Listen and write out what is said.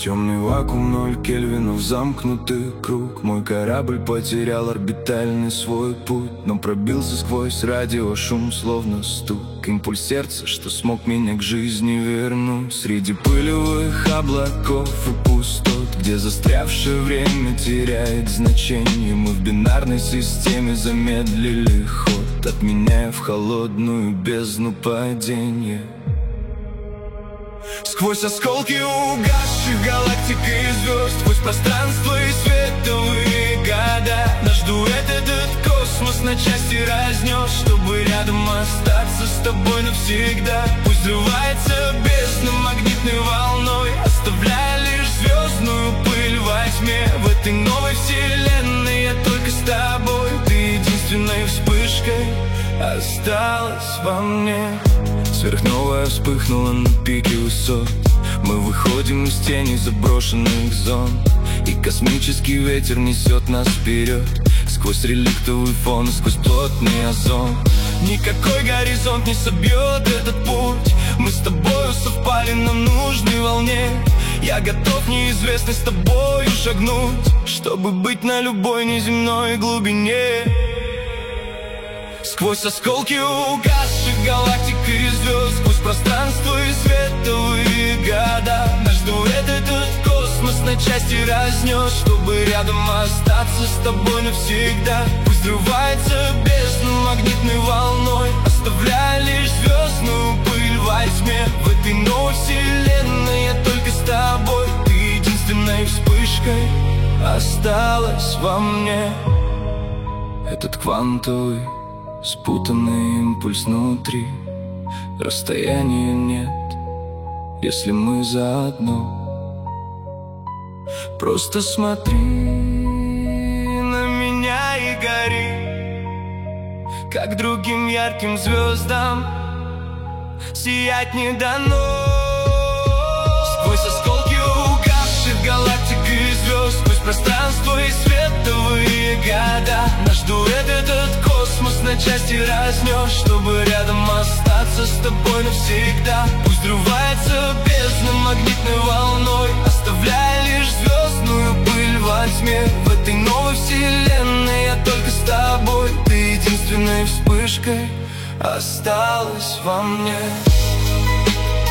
Темный вакуум, 0 кельвинов, замкнутый круг. Мой корабль потерял орбитальный свой путь, но пробился сквозь радиошум, словно стук. Импульс сердца, что смог меня к жизни вернуть. Среди пылевых облаков и пустот, где застрявшее время теряет значение, мы в бинарной системе замедлили ход, отменяя в холодную бездну падения. Сквозь осколки угасших галактик и звезд, сквозь пространство и световые года, наш дуэт этот космос на части разнес, чтобы рядом остаться с тобой навсегда. Пусть взрывается бездна магнитной волной, оставляя лишь звездную пыль во тьме. В этой новой вселенной я только с тобой, ты единственной вспышкой осталась во мне. Сверхновая вспыхнула на пике высот, мы выходим из тени заброшенных зон, и космический ветер несет нас вперед, сквозь реликтовый фон, сквозь плотный озон. Никакой горизонт не собьет этот путь, мы с тобою совпали на нужной волне. Я готов в неизвестность с тобою шагнуть, чтобы быть на любой неземной глубине. Сквозь осколки угасших галактик и звезд, сквозь пространство и световые года, наш дуэт этот космос на части разнес, чтобы рядом остаться с тобой навсегда. Пусть взрывается бездна магнитной волной, оставляя лишь звездную пыль во тьме. В этой новой вселенной я только с тобой, ты единственной вспышкой осталась во мне. Этот квантовый спутанный импульс внутри, расстояния нет, если мы заодно. Просто смотри на меня и гори, как другим ярким звездам сиять не дано. Сквозь осколки угасших галактик и звезд, сквозь пространство и световые года, наш дуэт этот космос на части разнес, чтобы рядом остаться с тобой навсегда. Пусть взрывается бездна магнитной волной, оставляя лишь звездную пыль во тьме. В этой новой вселенной я только с тобой, ты единственной вспышкой осталась во мне.